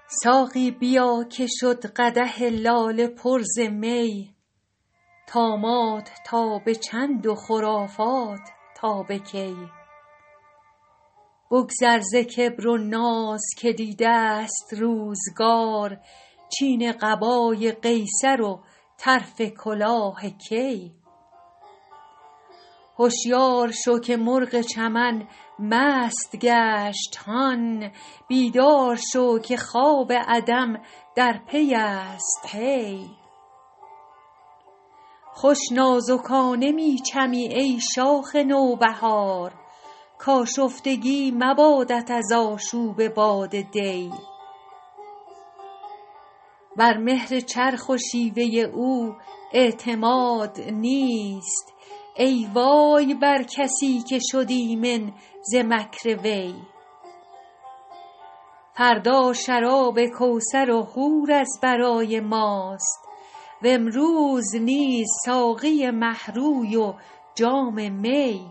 ساقی بیا که شد قدح لاله پر ز می، طامات تا به چند و خرافات تا به کی. بگذر ز کبر و ناز که دیده ست روزگار، چین قبای قیصر و طرف کلاه کی. هشیار شو که مرغ چمن مست گشت هان، بیدار شو که خواب عدم در پی است هی. خوش نازکانه می چمی ای شاخ نوبهار، کآشفتگی مبادت از آشوب باد دی. بر مهر چرخ و شیوه او اعتماد نیست، ای وای بر کسی که شد ایمن ز مکر وی. فردا شراب کوثر و حور از برای ماست، وامروز نیز ساقی مه روی و جام می.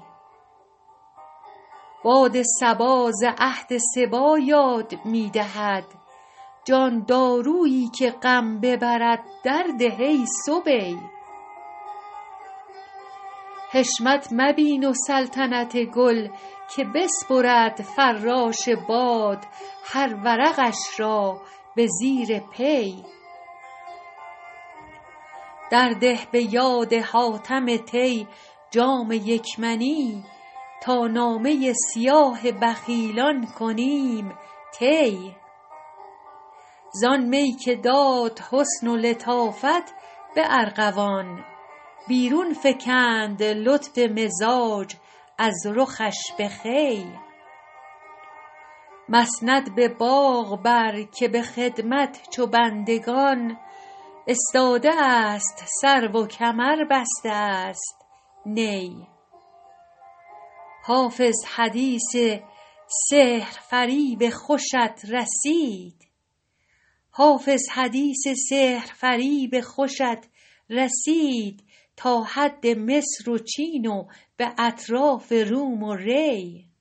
باد صبا ز عهد صبا یاد می دهد، جان دارویی که غم ببرد درده ای صبی. حشمت مبین و سلطنت گل که بسپرد فراش باد هر ورقش را به زیر پی. درده به یاد حاتم طی جام یک منی، تا نامه سیاه بخیلان کنیم طی. زان می که داد حسن و لطافت به ارغوان، بیرون فکند لطف مزاج از رخش به خوی. مسند به باغ بر که به خدمت چو بندگان، استاده است سرو و کمر بسته است نی. حافظ حدیث سحر فریب خوشت رسید تا حد مصر و چین و به اطراف روم و ری.